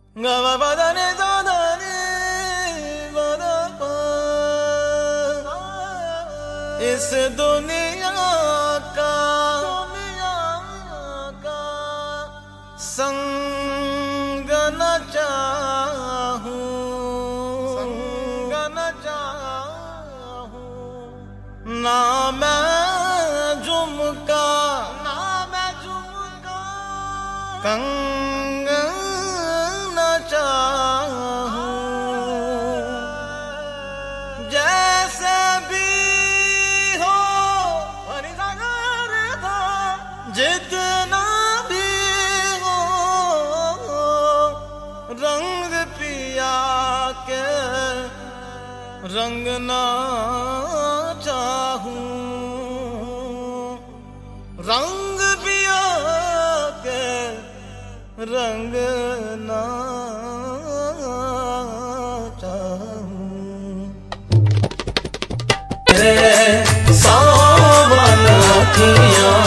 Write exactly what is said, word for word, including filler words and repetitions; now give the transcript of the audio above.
गवा बदने दादाने बदा पा इस दुनिया का दुनिया का संग न चाहूं संग न चाहूं ना मैं झुमका ना मैं झुमका कंग न चाहूं जैसे भी हो जितना भी हो रंग पिया के रंग ना चाहूं रंग पिया के रंग ना चाहूं सावन अखियां